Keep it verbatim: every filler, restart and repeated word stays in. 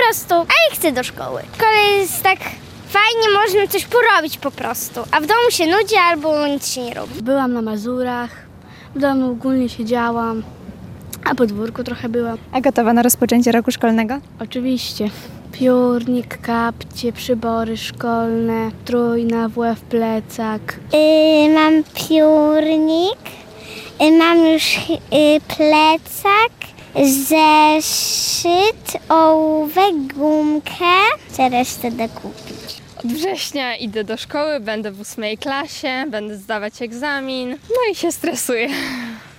prostu, a ja chcę do szkoły. W szkole jest tak fajnie, można coś porobić po prostu, a w domu się nudzi albo nic się nie robi. Byłam na Mazurach, w domu ogólnie siedziałam, a podwórku trochę byłam. A gotowa na rozpoczęcie roku szkolnego? Oczywiście. Piórnik, kapcie, przybory szkolne, trójna, W F, plecak. Yy, mam piórnik, yy, mam już yy, plecak, zeszyt, ołówek, gumkę. Chcę resztę dokupić. Od września idę do szkoły, będę w ósmej klasie, będę zdawać egzamin, no i się stresuję.